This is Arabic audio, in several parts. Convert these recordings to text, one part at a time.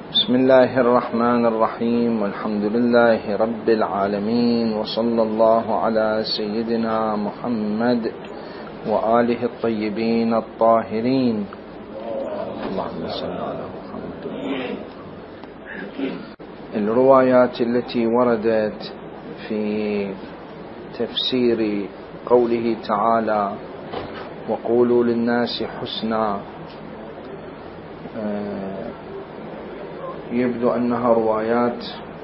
بسم الله الرحمن الرحيم، والحمد لله رب العالمين، وصلى الله على سيدنا محمد وآله الطيبين الطاهرين. اللهم صل على محمد. الروايات التي وردت في تفسير قوله تعالى وقولوا للناس حسنا يبدو أنها روايات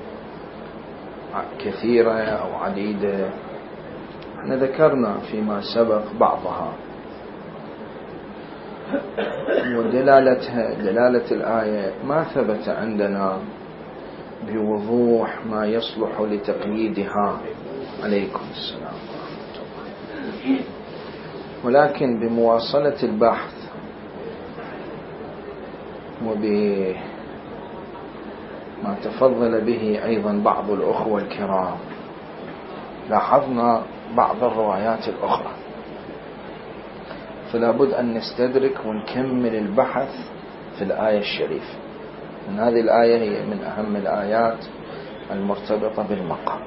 كثيرة أو عديدة. احنا ذكرنا فيما سبق بعضها، ودلالة الآية ما ثبت عندنا بوضوح ما يصلح لتقييدها. عليكم السلام ورحمة الله. ولكن بمواصلة البحث ما تفضل به أيضا بعض الأخوة الكرام، لاحظنا بعض الروايات الأخرى، فلا بد أن نستدرك ونكمل البحث في الآية الشريفة. من هذه الآية هي من أهم الآيات المرتبطة بالمقام.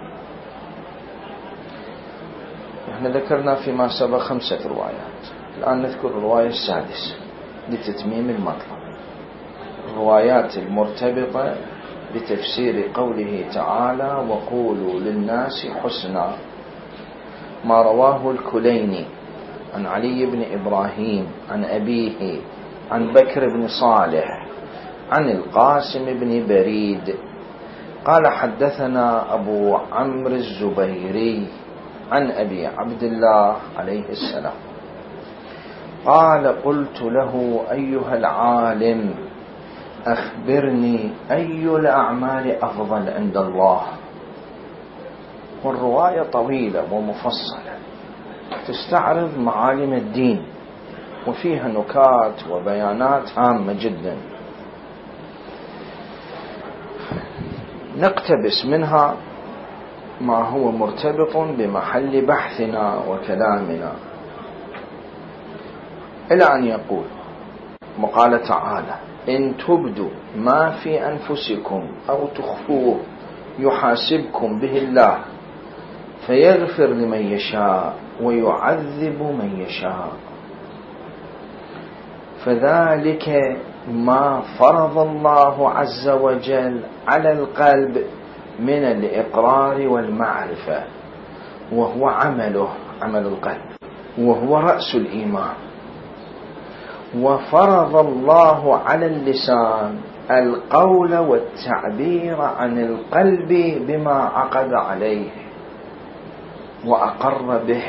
احنا ذكرنا فيما سبق 5 روايات، الآن نذكر الرواية السادسة لتتميم المطلب، الروايات المرتبطة بتفسير قوله تعالى وقولوا للناس حسنا، ما رواه الكليني عن علي بن إبراهيم عن أبيه عن بكر بن صالح عن القاسم بن بريد قال حدثنا أبو عمرو الزبيري عن أبي عبد الله عليه السلام قال قلت له أيها العالم أخبرني أي الأعمال أفضل عند الله. والرواية طويلة ومفصلة تستعرض معالم الدين، وفيها نكات وبيانات هامة جدا، نقتبس منها ما هو مرتبط بمحل بحثنا وكلامنا، إلى أن يقول وقال تعالى إن تبدوا ما في أنفسكم أو تخفوه يحاسبكم به الله فيغفر لمن يشاء ويعذب من يشاء، فذلك ما فرض الله عز وجل على القلب من الإقرار والمعرفة، وهو عمل القلب، وهو رأس الإيمان. وفرض الله على اللسان القول والتعبير عن القلب بما عقد عليه وأقر به.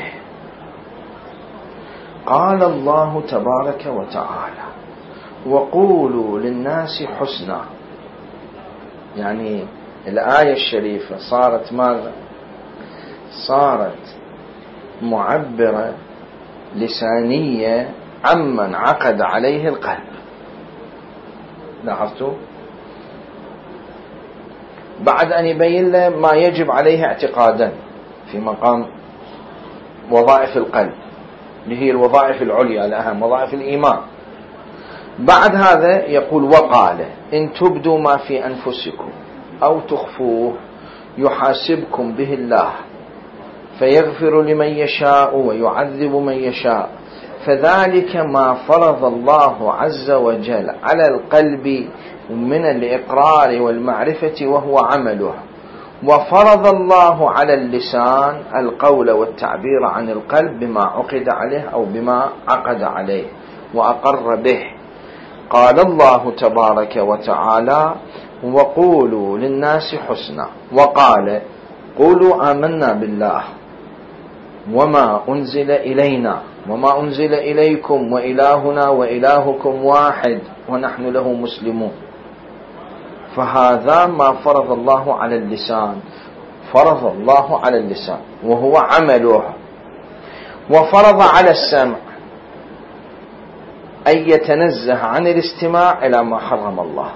قال الله تبارك وتعالى وقولوا للناس حسنا، يعني الآية الشريفة صارت ماذا؟ صارت معبرة لسانية عمن عقد عليه القلب. لاحظتوا؟ بعد أن يبين له ما يجب عليه اعتقادا في مقام وظائف القلب اللي هي الوظائف العليا الأهم، وظائف الإيمان. بعد هذا يقول وقال إن تبدوا ما في أنفسكم أو تخفوه يحاسبكم به الله فيغفر لمن يشاء ويعذب من يشاء، فذلك ما فرض الله عز وجل على القلب من الإقرار والمعرفة وهو عمله. وفرض الله على اللسان القول والتعبير عن القلب بما عقد عليه أو بما عقد عليه وأقر به. قال الله تبارك وتعالى وقولوا للناس حسنا، وقال قولوا آمنا بالله وما أنزل إلينا وما أنزل إليكم وإلهنا وإلهكم واحد ونحن له مسلمون. فهذا ما فرض الله على اللسان، فرض الله على اللسان وهو عمله. وفرض على السمع أن يتنزه عن الاستماع إلى ما حرم الله،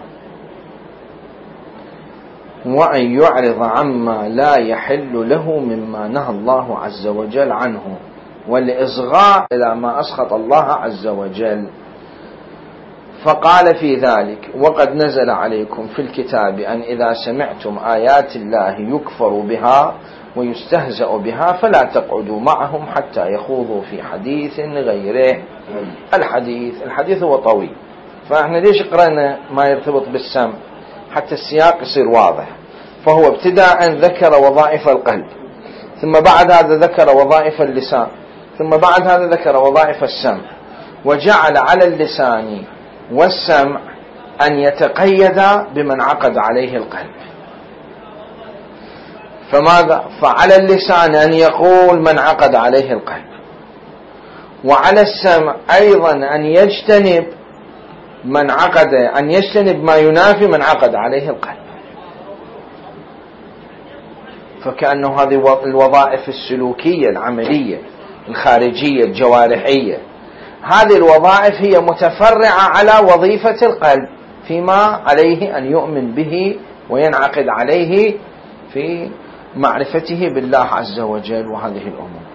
وأن يعرض عما لا يحل له مما نهى الله عز وجل عنه، والإصغاء إلى ما أسخط الله عز وجل. فقال في ذلك: وقد نزل عليكم في الكتاب أن إذا سمعتم آيات الله يكفر بها ويستهزأ بها فلا تقعدوا معهم حتى يخوضوا في حديث غيره. الحديث هو طويل، فإحنا ليش قرأنا ما يرتبط بالسمع حتى السياق يصير واضح. فهو ابتداء ذكر وظائف القلب، ثم بعد هذا ذكر وظائف اللسان، ثم بعد هذا ذكر وظائف السمع، وجعل على اللسان والسمع أن يتقيد بمن عقد عليه القلب. فماذا؟ فعلى اللسان أن يقول من عقد عليه القلب، وعلى السمع أيضا أن يجتنب ما ينافي من عقد عليه القلب. فكأنه هذه الوظائف السلوكية العملية الخارجية الجوارحية، هذه الوظائف هي متفرعة على وظيفة القلب فيما عليه أن يؤمن به وينعقد عليه في معرفته بالله عز وجل وهذه الأمور.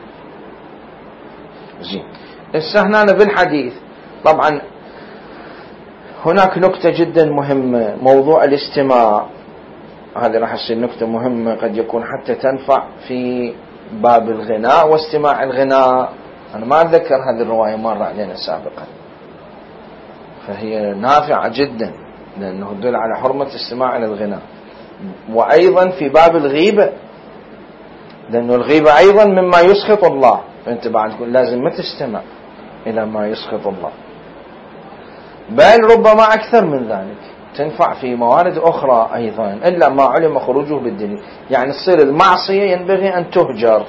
زين، استهنانا بالحديث. طبعا هناك نكتة جدا مهمة، موضوع الاستماع. هذه راح تصير نكتة مهمة قد يكون حتى تنفع في باب الغناء واستماع الغناء. أنا ما أتذكر هذه الرواية مرة علينا سابقا، فهي نافعة جدا لأنه تدل على حرمة استماع إلى الغناء. وأيضا في باب الغيبة، لأنه الغيبة أيضا مما يسخط الله، فأنت بعد تقول لازم ما تستمع إلى ما يسخط الله، بل ربما أكثر من ذلك تنفع في موارد أخرى أيضا إلا ما علم خروجه بالدليل. يعني تصير المعصية ينبغي أن تهجر.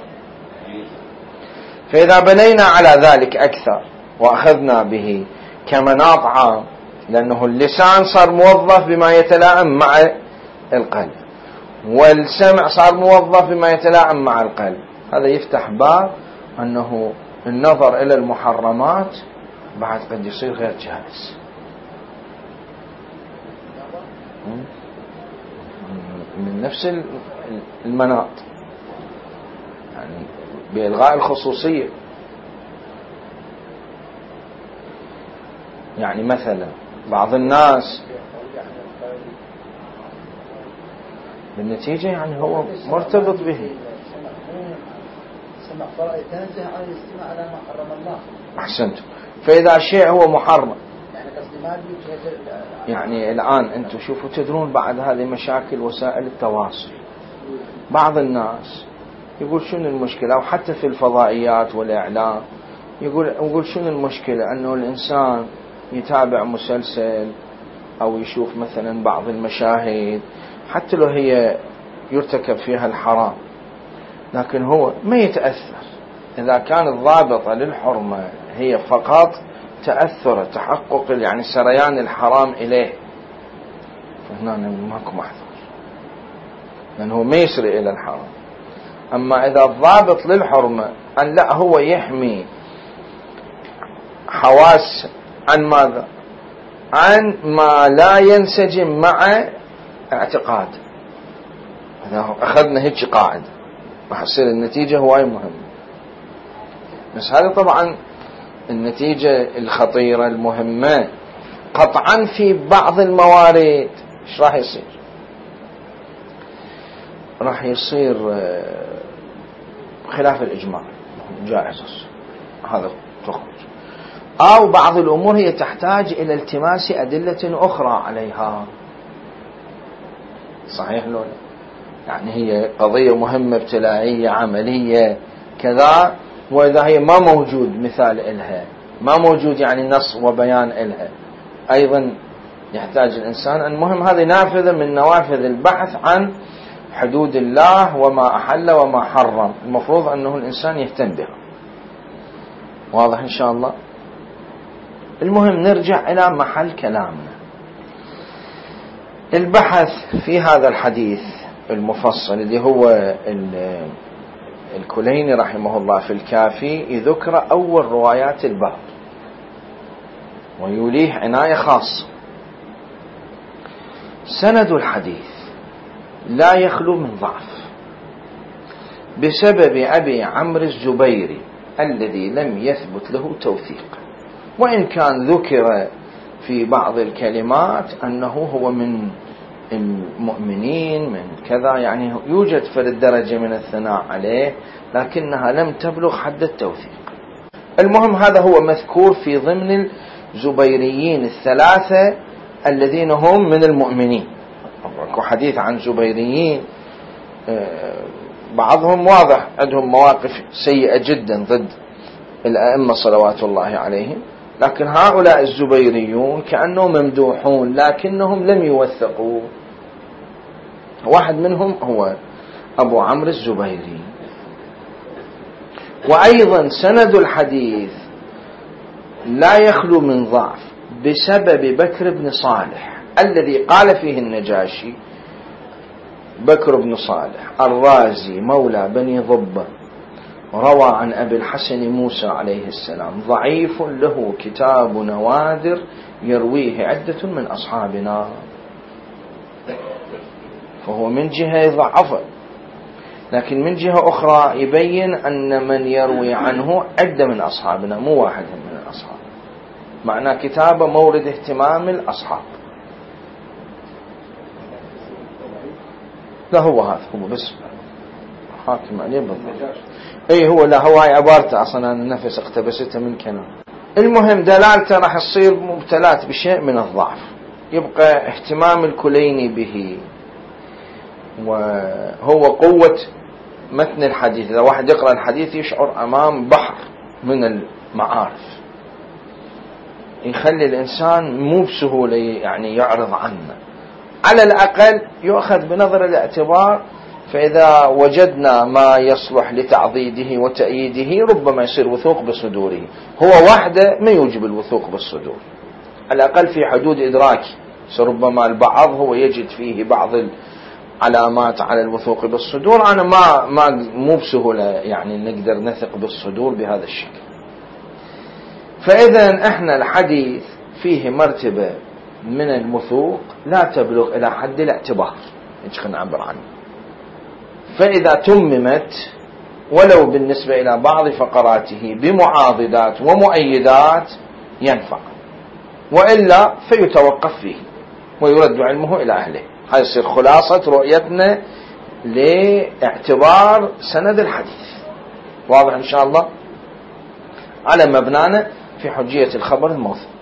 فإذا بنينا على ذلك أكثر وأخذنا به كمناط عام، لأنه اللسان صار موظف بما يتلائم مع القلب، والسمع صار موظف بما يتلائم مع القلب، هذا يفتح باب أنه النظر إلى المحرمات بعد قد يصير غير جائز من نفس المناط، يعني بإلغاء الخصوصية. يعني مثلا بعض الناس بالنتيجة يعني هو مرتبط به. تنزه عن الاستماع على ما حرم الله. أحسنت. فإذا شيء هو محرم، يعني الآن أنتم شوفوا تدرون بعد هذه مشاكل وسائل التواصل، بعض الناس يقول شنو المشكلة، أو حتى في الفضائيات والإعلام يقول شنو المشكلة أنه الإنسان يتابع مسلسل أو يشوف مثلا بعض المشاهد حتى لو هي يرتكب فيها الحرام، لكن هو ما يتأثر إذا كان الضابطة للحرمة هي فقط تأثر تحقق يعني سريان الحرام إليه، فهنا ماكو محظور لأنه ما يسري إلى الحرام. أما إذا الضابط للحرمة أن لا هو يحمي حواس عن ماذا؟ عن ما لا ينسجم مع اعتقاد. إذا أخذنا هيك قاعدة راح تصير النتيجة هواي مهمة. بس هذا طبعا النتيجة الخطيرة المهمة قطعا في بعض الموارد ايش راح يصير؟ راح يصير خلاف الإجماع جائز، هذا تخرج. أو بعض الأمور هي تحتاج إلى التماس أدلة أخرى عليها. صحيح لو يعني هي قضية مهمة ابتلاعية عملية كذا، وإذا هي ما موجود مثال إلها، ما موجود يعني نص وبيان إلها، أيضا يحتاج الإنسان أن مهم هذه نافذة من نوافذ البحث عن حدود الله وما أحل وما حرم، المفروض أنه الإنسان يهتم بها. واضح إن شاء الله؟ المهم نرجع إلى محل كلامنا. البحث في هذا الحديث المفصل اللي هو الكليني رحمه الله في الكافي يذكر أول روايات الباب ويوليه عناية خاصة. سند الحديث لا يخلو من ضعف بسبب أبي عمرو الزبيري الذي لم يثبت له توثيق، وإن كان ذكر في بعض الكلمات أنه هو من المؤمنين من كذا، يعني يوجد في الدرجة من الثناء عليه، لكنها لم تبلغ حد التوثيق. المهم هذا هو مذكور في ضمن الزبيريين الثلاثة الذين هم من المؤمنين. حديث عن زبيريين بعضهم واضح عندهم مواقف سيئة جدا ضد الأئمة صلوات الله عليهم، لكن هؤلاء الزبيريون كأنهم ممدوحون لكنهم لم يوثقوا. واحد منهم هو أبو عمرو الزبيري. وأيضا سند الحديث لا يخلو من ضعف بسبب بكر بن صالح الذي قال فيه النجاشي: بكر بن صالح الرازي مولى بني ضبة روى عن أبي الحسن موسى عليه السلام ضعيف له كتاب نوادر يرويه عدة من أصحابنا. فهو من جهة يضعفه، لكن من جهة أخرى يبين أن من يروي عنه عدة من أصحابنا مو واحد من الأصحاب، معنى كتابه مورد اهتمام الأصحاب. لا هو هذا هو بس حاكم عليه بالضبط. اي هو لا هو هاي عبارته اصلا انا نفس اقتبستها من كلام. المهم دلالته راح تصير مبتلات بشيء من الضعف. يبقى اهتمام الكليني به وهو قوة متن الحديث. اذا واحد يقرأ الحديث يشعر امام بحر من المعارف يخلي الانسان مو بسهولة يعني يعرض عنه، على الأقل يؤخذ بنظر الاعتبار. فإذا وجدنا ما يصلح لتعضيده وتأييده ربما يصير وثوق بصدوره. هو وحده ما يوجب الوثوق بالصدور، على الأقل في حدود إدراكي. ربما البعض هو يجد فيه بعض العلامات على الوثوق بالصدور. أنا مو بسهولة يعني نقدر نثق بالصدور بهذا الشكل. فإذا احنا الحديث فيه مرتبة من الوثوق لا تبلغ إلى حد الاعتبار خلينا نعبر عنه. فإذا تممت ولو بالنسبة إلى بعض فقراته بمعاضدات ومؤيدات ينفع، وإلا فيتوقف فيه ويرد علمه إلى أهله. هذا يصير خلاصة رؤيتنا لاعتبار سند الحديث. واضح إن شاء الله على مبنانا في حجية الخبر الموثوق.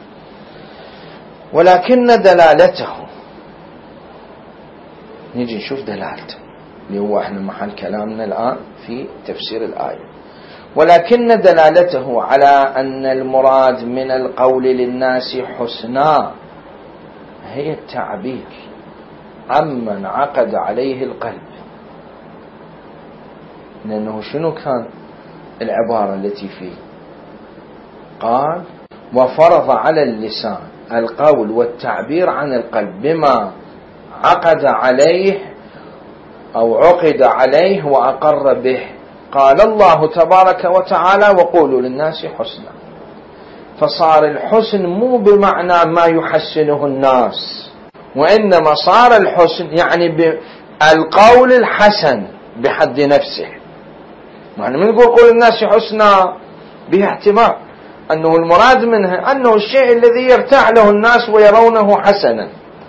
ولكن دلالته، نيجي نشوف دلالته اللي هو احنا محل كلامنا الآن في تفسير الآية. ولكن دلالته على أن المراد من القول للناس حسنا هي التعبير عمن عقد عليه القلب. لأنه شنو كان العبارة التي فيه؟ قال: وفرض على اللسان القول والتعبير عن القلب بما عقد عليه أو عقد عليه وأقر به. قال الله تبارك وتعالى: وقولوا للناس حسنا. فصار الحسن مو بمعنى ما يحسنه الناس، وإنما صار الحسن يعني بالقول الحسن بحد نفسه. يعني من يقول قول الناس حسنا به احتمال أنه المراد منها أنه الشيء الذي يرتاح له الناس ويرونه حسنا.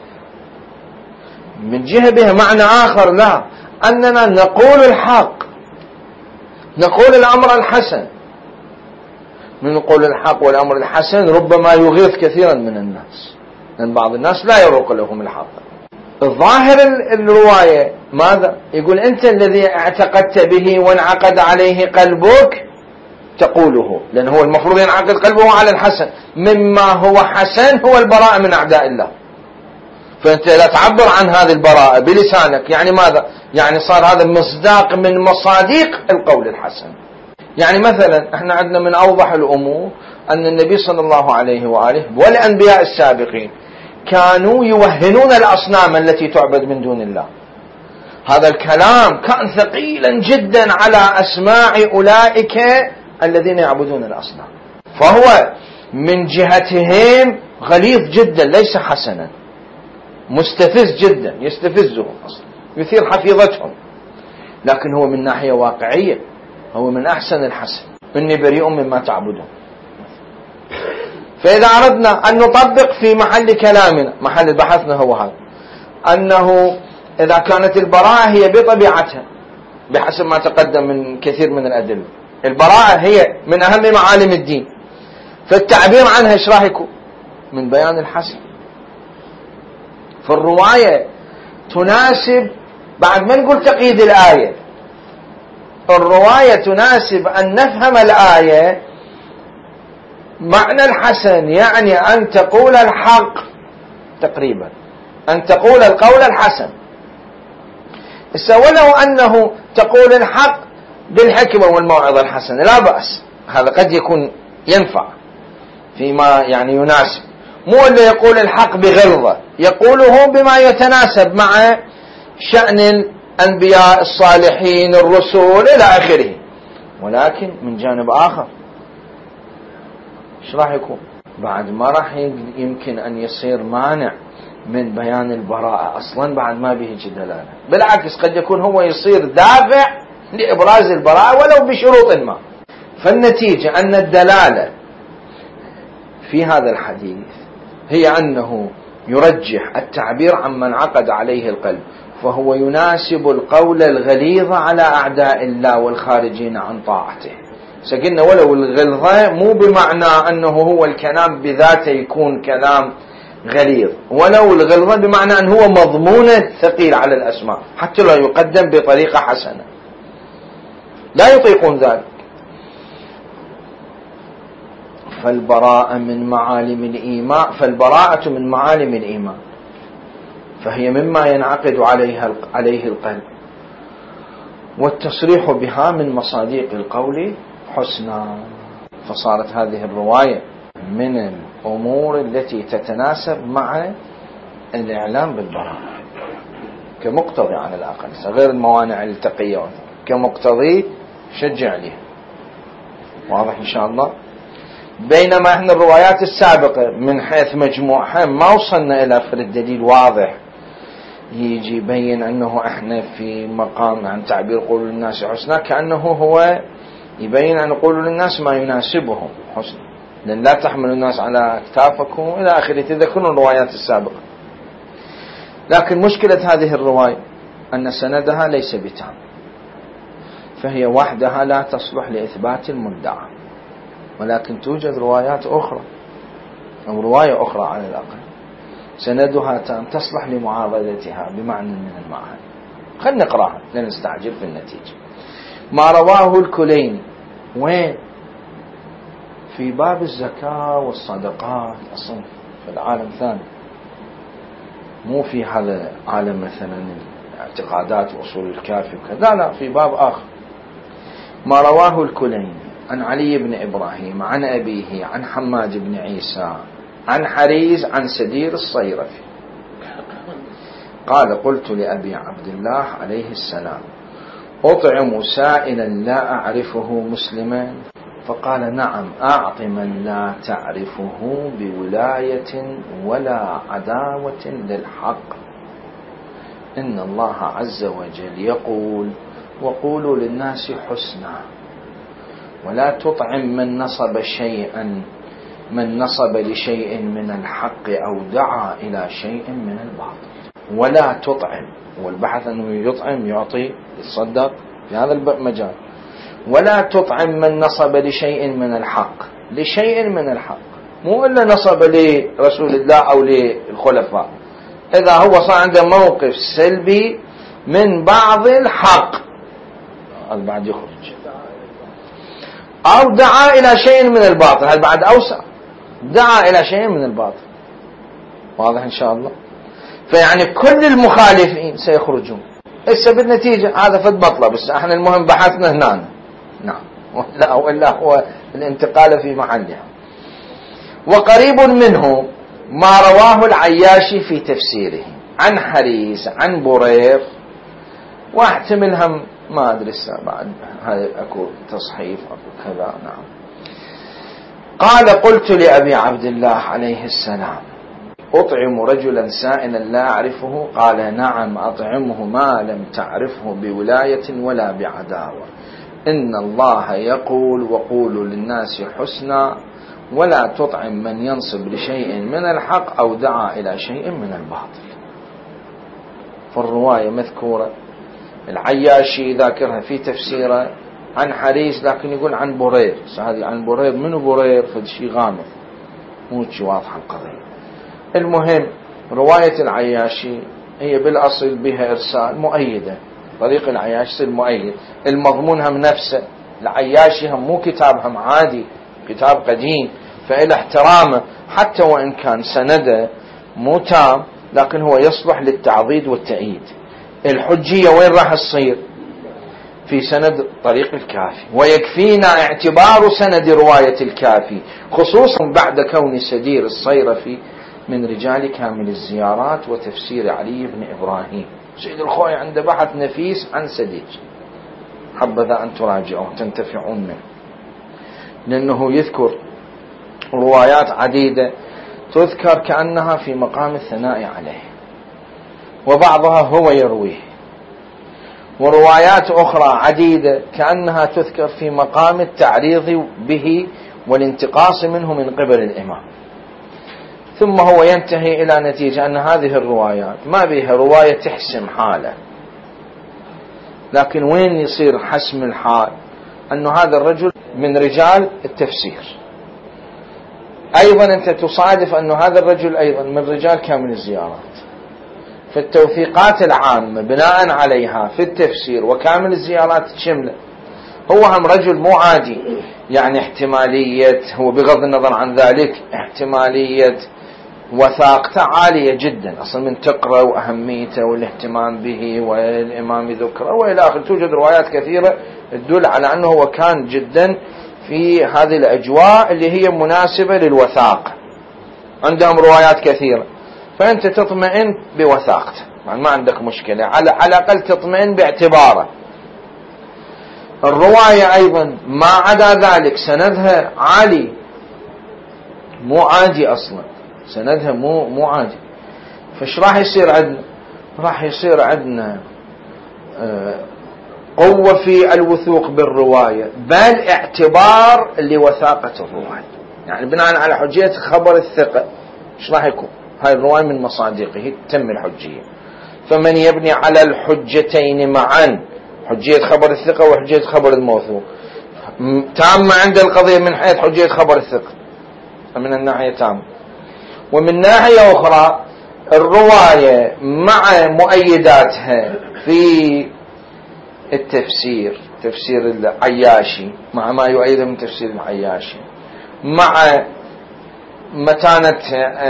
من جهة بها معنى آخر لا، أننا نقول الحق، نقول الأمر الحسن. من نقول الحق والأمر الحسن ربما يغيظ كثيرا من الناس، لأن بعض الناس لا يروق لهم الحق. الظاهر الرواية ماذا يقول؟ أنت الذي اعتقدت به وانعقد عليه قلبك تقوله، لأن هو المفروض ينعقد قلبه على الحسن. مما هو حسن هو البراءة من أعداء الله. فأنت لا تعبر عن هذه البراءة بلسانك، يعني ماذا؟ يعني صار هذا مصداق من مصادق القول الحسن. يعني مثلا احنا عندنا من أوضح الأمور أن النبي صلى الله عليه وآله والأنبياء السابقين كانوا يوهنون الأصنام التي تعبد من دون الله. هذا الكلام كان ثقيلا جدا على أسماع أولئك الذين يعبدون الأصنام، فهو من جهتهم غليظ جدا ليس حسنا، مستفز جدا يستفزهم أصلا، يثير حفيظتهم. لكن هو من ناحية واقعية هو من أحسن الحسن، إني بريء مما تعبدون. فإذا أردنا أن نطبق في محل كلامنا، محل بحثنا هو هذا، أنه إذا كانت البراءة هي بطبيعتها بحسب ما تقدم من كثير من الأدلة، البراءة هي من أهم معالم الدين، فالتعبير عنها إيش راح يكون؟ من بيان الحسن. فالرواية تناسب، بعد ما نقول تقييد الآية، الرواية تناسب أن نفهم الآية معنى الحسن، يعني أن تقول الحق تقريبا، أن تقول القول الحسن. ولو أنه تقول الحق بالحكمة والموعظة الحسنة لا بأس، هذا قد يكون ينفع فيما يعني يناسب، مو اللي يقول الحق بغلظة، يقوله بما يتناسب مع شأن الأنبياء الصالحين الرسول إلى آخره. ولكن من جانب آخر ايش راح يكون؟ بعد ما راح يمكن أن يصير مانع من بيان البراءة أصلا، بعد ما به دلالة، بالعكس قد يكون هو يصير دافع لإبراز البراءة ولو بشروط ما. فالنتيجة أن الدلالة في هذا الحديث هي أنه يرجح التعبير عمن عقد عليه القلب، فهو يناسب القول الغليظ على أعداء الله والخارجين عن طاعته. سقلنا ولو الغلظة مو بمعنى أنه هو الكلام بذاته يكون كلام غليظ، ولو الغلظة بمعنى أنه هو مضمون ثقيل على الأسماء حتى لا يقدم بطريقة حسنة، لا يطيقون ذلك. فالبراءة من معالم الإيمان، فالبراءة من معالم الإيمان، فهي مما ينعقد عليه القلب، والتصريح بها من مصادق القول حسنا. فصارت هذه الرواية من الأمور التي تتناسب مع الإعلام بالبراءة كمقتضي على الأقل، غير الموانع التقية، كمقتضي شجع عليه. واضح إن شاء الله. بينما احنا الروايات السابقة من حيث مجموعها ما وصلنا إلى فرد دليل واضح يجي يبين أنه احنا في مقام عن تعبير قولوا للناس حسنا، كأنه هو يبين أن قولوا للناس ما يناسبهم حسنا، لأن لا تحملوا الناس على أكتافكم إلى آخره، تذكرون الروايات السابقة. لكن مشكلة هذه الرواية أن سندها ليس بتام، فهي وحدها لا تصلح لإثبات المدعى، ولكن توجد روايات أخرى أو رواية أخرى على الأقل سندها تام تصلح لمعارضتها بمعنى من المعاني. خلنا نقرأها لا نستعجل في النتيجة. ما رواه الكليني وين؟ في باب الزكاة والصدقات، أصلا في العالم ثاني، مو في هذا عالم مثلا الاعتقادات وأصول الكافي وكذا، لا في باب آخر. ما رواه الكليني عن علي بن إبراهيم عن أبيه عن حماد بن عيسى عن حريز عن سدير الصيرفي قال: قلت لأبي عبد الله عليه السلام: أطعم سائلا لا أعرفه مسلما؟ فقال: نعم، أعط من لا تعرفه بولاية ولا عداوة للحق. إن الله عز وجل يقول: وقولوا للناس حسنا. ولا تطعم من نصب لشيء من الحق أو دعا إلى شيء من الباطل. ولا تطعم، والبحث أنه يطعم يعطي يتصدق في هذا المجال. ولا تطعم من نصب لشيء من الحق، لشيء من الحق، مو إلا نصب لرسول الله أو للخلفاء، إذا هو صار عنده موقف سلبي من بعض الحق هذا بعد يخرج، أو دعا إلى شيء من الباطل هذا بعد أوسع، دعا إلى شيء من الباطل. واضح إن شاء الله. فيعني كل المخالفين سيخرجون. إيش بالنتيجة؟ هذا فد مطلب، بس احنا المهم بحثنا هنا. نعم، ولا هو الانتقال في محلها. وقريب منه ما رواه العياشي في تفسيره عن حريز عن برير، واحتمل هم ما أدري بعد هذا أكو تصحيف أكو كذا. نعم. قال: قلت لأبي عبد الله عليه السلام: أطعم رجلا سائلا لا أعرفه؟ قال: نعم، أطعمه ما لم تعرفه بولاية ولا بعداوة. إن الله يقول: وقولوا للناس حسنا، ولا تطعم من ينصب لشيء من الحق أو دعا إلى شيء من الباطل. فالرواية مذكورة، العياشي ذاكرها في تفسيره عن حريز، لكن يقول عن برير. هذه عن برير، منو برير؟ فشي غامض، مو شي واضحة القضية. المهم رواية العياشي هي بالأصل بها إرسال مؤيدة، طريق العياشي المؤيد، المضمون هم نفسه. العياشي هم مو كتاب هم عادي، كتاب قديم، فإلى احترامه حتى وإن كان سنده مو تام، لكن هو يصلح للتعضيد والتأييد. الحجية وين راح تصير؟ في سند طريق الكافي، ويكفينا اعتبار سند رواية الكافي، خصوصا بعد كون سدير الصيرفي من رجال كامل الزيارات وتفسير علي بن إبراهيم. سيد الخوي عنده بحث نفيس عن سدير، حبذا أن تراجعوا تنتفعون منه، لأنه يذكر روايات عديدة تذكر كأنها في مقام الثناء عليه، وبعضها هو يرويه، وروايات أخرى عديدة كأنها تذكر في مقام التعريض به والانتقاص منه من قبل الإمام. ثم هو ينتهي إلى نتيجة أن هذه الروايات ما بها رواية تحسم حاله، لكن وين يصير حسم الحال؟ أن هذا الرجل من رجال التفسير، أيضا أنت تصادف أن هذا الرجل أيضا من رجال كامل الزيارات، فالتوثيقات العامة بناء عليها في التفسير وكامل الزيارات شملة. هو هم رجل مو عادي، يعني احتمالية، هو بغض النظر عن ذلك احتمالية وثاقته عالية جدا أصلا من تقرأ وأهميته والاهتمام به والإمام ذكره وإلى آخر. توجد روايات كثيرة تدل على أنه هو كان جدا في هذه الأجواء اللي هي مناسبة للوثاقة، عندهم روايات كثيرة، فأنت تطمئن بوثاقته، ما عندك مشكلة، على الأقل تطمئن باعتباره. الرواية أيضا ما عدا ذلك سندها عالي، مو عادي أصلا، سندها مو عادي. فش راح يصير عندنا؟ راح يصير عندنا قوة في الوثوق بالرواية، بل اعتبار لوثاقة الرواية، يعني بناء على حجية خبر الثقة ايش راح يكون؟ هاي الرواية من مصادقه تم الحجية. فمن يبني على الحجتين معا، حجية خبر الثقة وحجية خبر الموثوق، تامة عند القضية من حيث حجية خبر الثقة من الناحية تامة. ومن ناحية أخرى الرواية مع مؤيداتها في التفسير، تفسير العياشي مع ما يؤيد من تفسير العياشي، مع متانة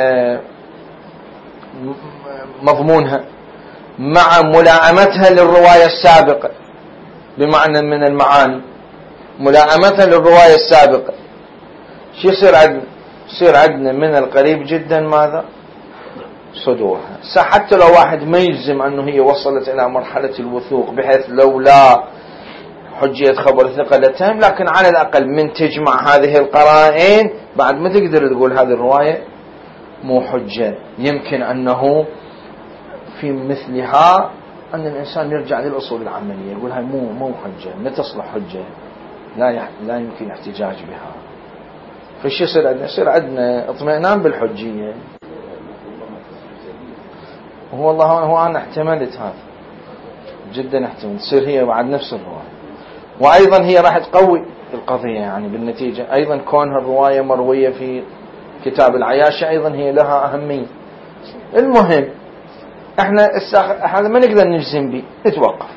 مضمونها، مع ملائمتها للرواية السابقة، بمعنى من المعاني ملائمتها للرواية السابقة. شو يصير عندنا؟ يصير عندنا من القريب جدا ماذا؟ صدورها. حتى لو واحد ما يجزم أنه هي وصلت إلى مرحلة الوثوق بحيث لو لا حجية خبر ثقة لتهم، لكن على الأقل من تجمع هذه القرائن بعد ما تقدر تقول هذه الرواية مو حجة. يمكن أنه في مثلها أن الإنسان يرجع للأصول العملية، يقول هاي مو حجة، ما تصلح حجة، لا يمكن احتجاج بها. فش يصير عندنا؟ يصير عندنا اطمئنان بالحجية. وهو الله هو أنا احتملت هذا جدا، احتمل تصير هي بعد نفس الرواية، وأيضا هي راح تقوي القضية يعني بالنتيجة. أيضا كونها الرواية مروية في كتاب العياشة أيضا هي لها أهمية. المهم احنا هذا ما نقدر نجزم به، نتوقف.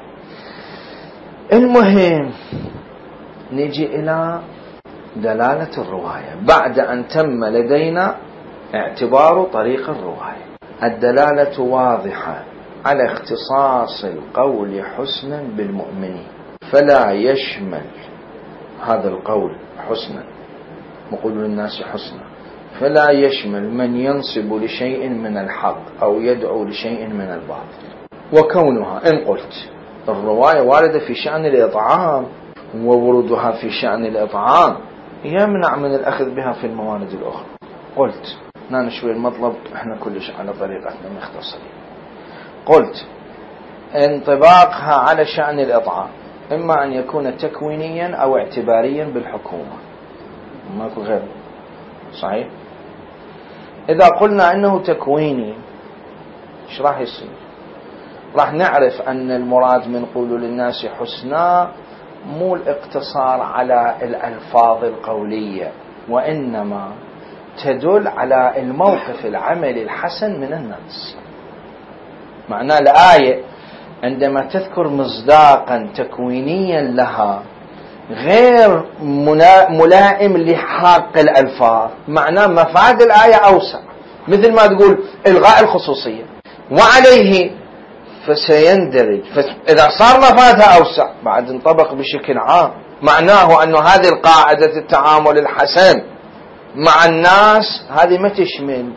المهم نجي إلى دلالة الرواية بعد أن تم لدينا اعتبار طريق الرواية. الدلالة واضحة على اختصاص القول حسنا بالمؤمنين، فلا يشمل هذا القول حسنا، نقول للناس حسنا، فلا يشمل من ينصب لشيء من الحق أو يدعو لشيء من الباطل. وكونها إن قلت الرواية واردة في شأن الإطعام وورودها في شأن الإطعام يمنع من الأخذ بها في الموارد الأخرى، قلت نشوي المطلب احنا كلش على طريقتنا مختصرين. قلت انطباقها على شأن الإطعام إما أن يكون تكوينيا أو اعتباريا بالحكومة، ماكو غير، صحيح. إذا قلنا أنه تكويني إيش راح يصير؟ راح نعرف أن المراد من قولوا للناس حسنا مو الاقتصار على الألفاظ القولية، وإنما تدل على الموقف العملي الحسن من الناس. معناه الآية عندما تذكر مصداقا تكوينيا لها غير ملائم لحق الألفاظ، معناه مفاد الآية أوسع، مثل ما تقول إلغاء الخصوصية، وعليه فسيندرج. إذا صار مفادها أوسع بعد انطبق بشكل عام، معناه أن هذه القاعدة التعامل الحسن مع الناس هذه ما تشمل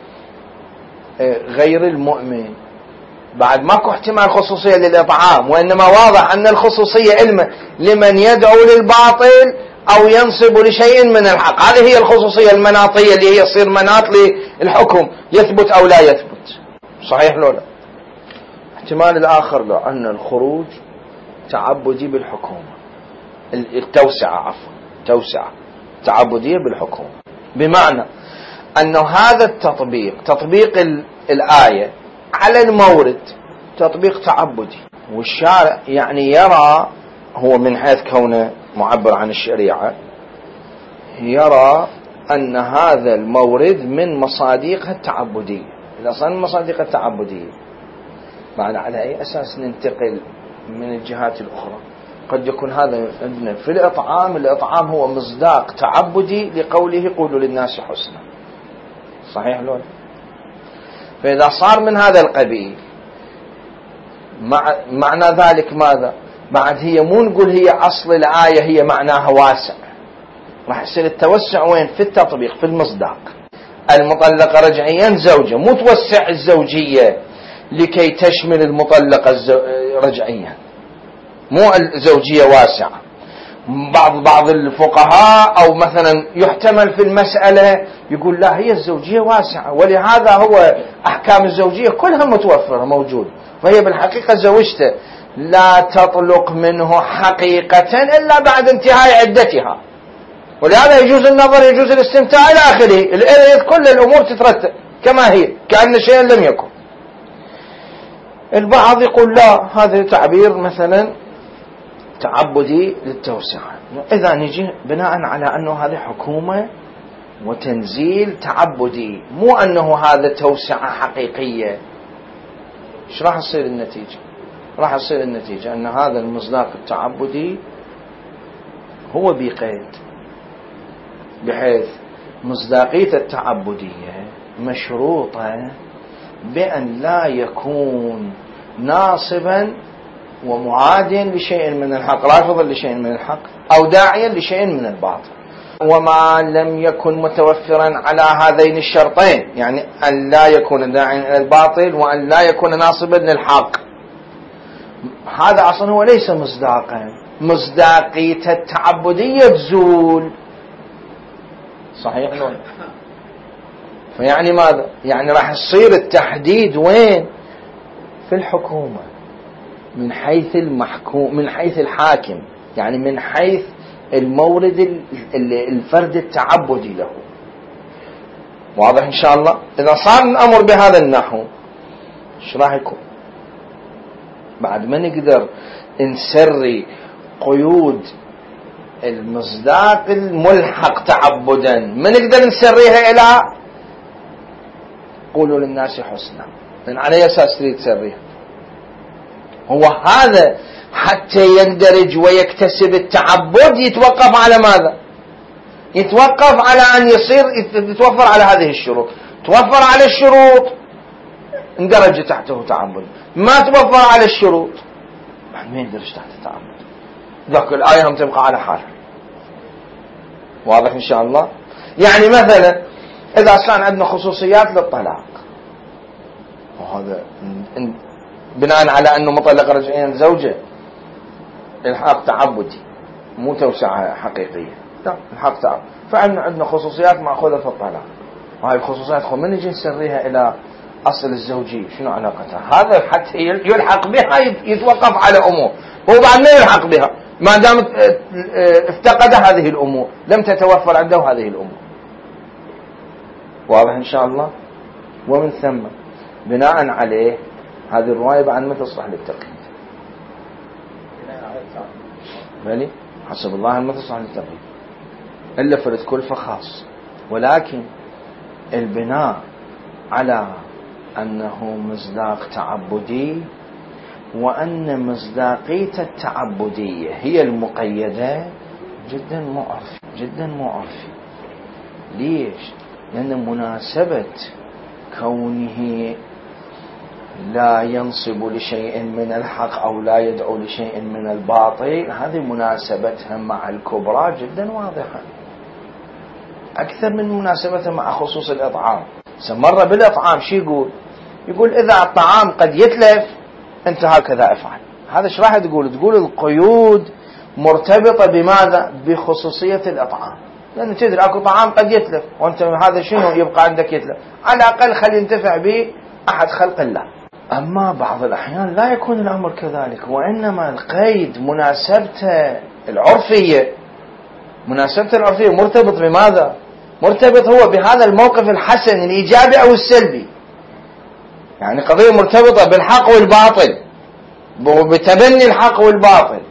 غير المؤمن. بعد ماكو احتمال خصوصية للإطعام، وإنما واضح أن الخصوصية لمن يدعو للباطل أو ينصب لشيء من الحق. هذه هي الخصوصية المناطية اللي هي يصير مناط للحكم، يثبت أو لا يثبت. صحيح لولا؟ احتمال الآخر له أن الخروج تعبدي بالحكومة، التوسعة توسعة تعبدية بالحكومة، بمعنى أنه هذا التطبيق تطبيق الآية على المورد تطبيق تعبدي، والشارع يعني يرى هو من حيث كونه معبر عن الشريعة يرى أن هذا المورد من مصادقها التعبدية. إذا صار من مصادقها التعبدية معنى على أي أساس ننتقل من الجهات الأخرى؟ قد يكون هذا عندنا في الإطعام هو مصداق تعبدي لقوله قولوا للناس حسنا. صحيح لولا؟ فإذا صار من هذا القبيل معنى ذلك ماذا؟ بعد هي مو نقول هي أصل الآية هي معناها واسع، راح يصير التوسع وين؟ في التطبيق، في المصداق. المطلقة رجعيا زوجة، مو توسع الزوجية لكي تشمل المطلقة رجعيا، مو الزوجية واسعة. بعض الفقهاء أو مثلا يحتمل في المسألة يقول لا هي الزوجية واسعة، ولهذا هو أحكام الزوجية كلها متوفرة موجود، فهي بالحقيقة زوجته لا تطلق منه حقيقة إلا بعد انتهاء عدتها، ولهذا يجوز النظر يجوز الاستمتاع إلى آخره. الإرث كل الأمور تترتب كما هي كأن شيئا لم يكن. البعض يقول لا هذا تعبير مثلا تعبدي للتوسعة. إذا نجي بناء على أنه هذه حكومة وتنزيل تعبدي، مو أنه هذا توسعة حقيقية، إيش راح تصير النتيجة؟ راح تصير النتيجة أن هذا المصداق التعبدي هو بقيد، بحيث مصداقية التعبدية مشروطة بأن لا يكون ناصبا ومعاديا لشيء من الحق، رافضا لشيء من الحق، أو داعيا لشيء من الباطل. وما لم يكن متوفرا على هذين الشرطين، يعني أن لا يكون داعيا إلى الباطل وأن لا يكون ناصبا للحق، هذا أصلا هو ليس مصداقا. مصداقية التعبدية تزول. صحيح لون؟ فيعني ماذا؟ يعني راح يصير التحديد وين؟ في الحكومة، من حيث المحكوم، من حيث الحاكم، يعني من حيث المورد الفرد التعبدي له. واضح إن شاء الله؟ إذا صار الأمر بهذا النحو إيش راح يكون؟ بعد ما نقدر نسري قيود المصداق الملحق تعبدا، ما نقدر نسريها إلى قولوا للناس حسنا، لأن على أساس تريد تسريها. هو هذا حتى يندرج ويكتسب التعبد يتوقف على ماذا؟ يتوقف على أن يتوفر على هذه الشروط. توفر على الشروط اندرج تحته تعبد، ما توفر على الشروط ما يندرج تحت التعبد، ذاك الآية هم تبقى على حالها. واضح إن شاء الله؟ يعني مثلا إذا كان عندنا خصوصيات للطلاق، وهذا بناء على أنه مطلق رجعيا زوجة، الحق تعبدي مو توسعة حقيقية، لا الحق تعبد. فعندنا خصوصيات مأخوذة في الطلاق، وهذه الخصوصيات من نجي نسريها إلى أصل الزوجية شنو علاقتها؟ هذا حتى يلحق بها يتوقف على أمور، هو بعد ما يلحق بها ما دام افتقد هذه الأمور، لم تتوفر عنده هذه الأمور. واضح إن شاء الله. ومن ثم بناء عليه هذه الرواية بعد ما تصلح للتقييد، بلي حسب الله ما تصلح للتقييد إلا فرد كلفة خاص. ولكن البناء على أنه مصداق تعبدي، وأن مصداقية التعبدية هي المقيدة، جدا مو عرفي، جدا مو عرفي. ليش؟ لأن مناسبة كونه لا ينصب لشيء من الحق أو لا يدعو لشيء من الباطل، هذه مناسبتها مع الكبرى جدا واضحة، أكثر من مناسبتها مع خصوص الإطعام. سمر بالإطعام شي يقول إذا الطعام قد يتلف أنت هكذا أفعل. هذا ايش راح تقول القيود مرتبطة بماذا؟ بخصوصية الإطعام، لأنه تدري أكو طعام قد يتلف، وأنت هذا شنو يبقى عندك يتلف، على الأقل خلي ينتفع به أحد خلق الله. أما بعض الأحيان لا يكون الأمر كذلك، وإنما القيد مناسبته العرفية، مناسبته العرفية مرتبط بماذا؟ مرتبط هو بهذا الموقف الحسن الإيجابي أو السلبي، يعني قضية مرتبطة بالحق والباطل وبتبني الحق والباطل.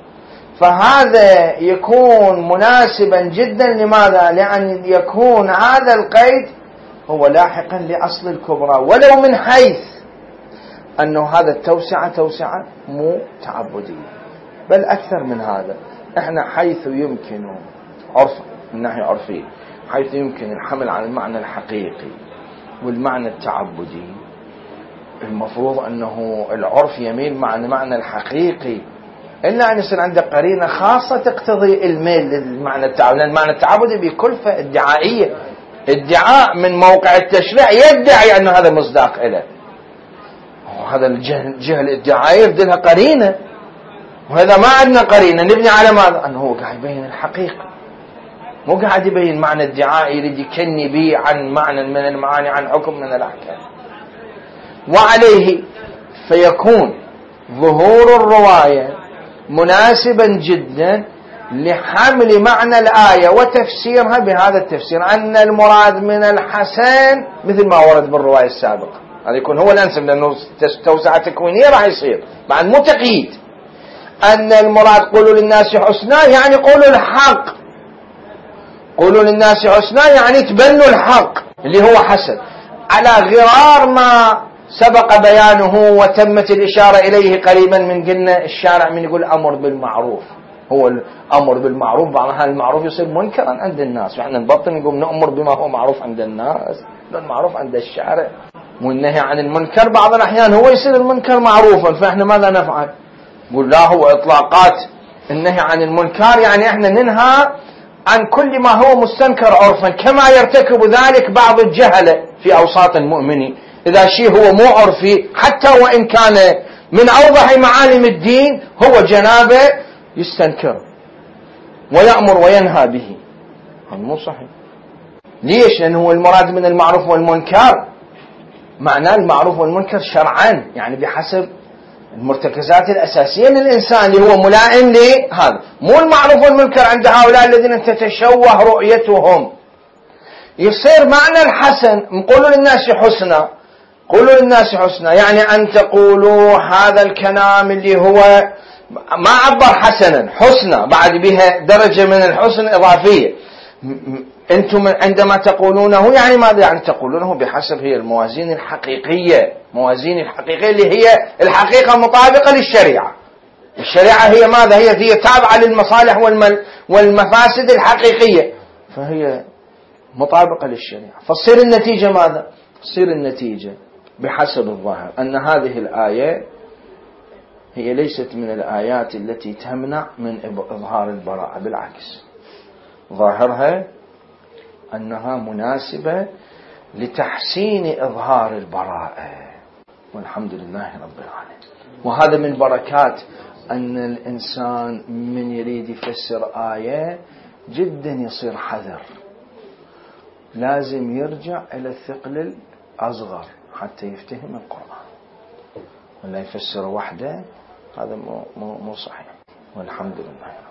فهذا يكون مناسبا جدا. لماذا؟ لأن يكون هذا القيد هو لاحقا لأصل الكبرى، ولو من حيث أنه هذا توسعة مو تعبدية، بل أكثر من هذا. احنا حيث يمكن عرفا من ناحية عرفية، حيث يمكن الحمل على المعنى الحقيقي والمعنى التعبدي، المفروض أنه العرف يميل مع المعنى الحقيقي، إلا أن يصير عندك قرينة خاصة تقتضي الميل للمعنى التعبدي، لأن المعنى التعبدي بكلفة ادعائية، ادعاء من موقع التشريع يدعي أن هذا مصداق له، وهذا الجهة الادعائية يبدأ لها قرينة، وهذا ما عندنا قرينة نبني على ماذا؟ أنه هو قاعد يبين الحقيقة، مو قاعد يبين معنى ادعائي يريد يكني به عن معنى من المعاني، عن حكم من الأحكام. وعليه فيكون ظهور الرواية مناسبا جدا لحمل معنى الآية وتفسيرها بهذا التفسير، أن المراد من الحسن مثل ما ورد بالرواية السابقة، هذا يكون هو الأنسب، لأنه توسعة تكوينية راح يصير بعد مو تقييد. أن المراد قولوا للناس حسنا، يعني قولوا الحق، قولوا للناس حسنا يعني تبنوا الحق اللي هو حسن، على غرار ما سبق بيانه وتمت الإشارة إليه قريبا من قلنا الشارع من يقول أمر بالمعروف، هو الأمر بالمعروف بعض هذا المعروف يصير منكرا عند الناس، فإحنا نبطل نقول نأمر بما هو معروف عند الناس، المعروف عند الشارع، والنهي عن المنكر بعض الأحيان هو يصير المنكر معروفا، فإحنا ماذا نفعل؟ نقول لا، هو إطلاقات النهي عن المنكر يعني إحنا ننهى عن كل ما هو مستنكر عرفا، كما يرتكب ذلك بعض الجهلة في أوساط المؤمنين، إذا شيء هو مو عرفي حتى وإن كان من أوضح معالم الدين هو جنابه يستنكر ويأمر وينهى به، هذا مو صحيح. ليش؟ لأنه المراد من المعروف والمنكر معناه المعروف والمنكر شرعا، يعني بحسب المرتكزات الأساسية للإنسان اللي هو ملائم لهذا، مو المعروف والمنكر عند هؤلاء الذين تتشوه رؤيتهم. يصير معنى الحسن نقولوا للناس حسنا، قولوا للناس حسنا يعني أن تقولوا هذا الكلام اللي هو ما عبر حسنا، حسنا بعد بها درجة من الحسن إضافية، أنتم عندما تقولونه يعني ماذا؟ يعني تقولونه بحسب هي الموازين الحقيقية، موازين الحقيقية اللي هي الحقيقة مطابقة للشريعة. الشريعة هي ماذا؟ هي تابعة للمصالح والمفاسد الحقيقية، فهي مطابقة للشريعة. فتصير النتيجة ماذا؟ تصير النتيجة بحسب الظاهر أن هذه الآية هي ليست من الآيات التي تمنع من إظهار البراءة، بالعكس ظاهرها أنها مناسبة لتحسين إظهار البراءة، والحمد لله رب العالمين. وهذا من بركات أن الإنسان من يريد يفسر آية جدا يصير حذر، لازم يرجع إلى الثقل الأصغر حتى يفتهم القرآن، ولا يفسر وحده، هذا مو صحيح، والحمد لله.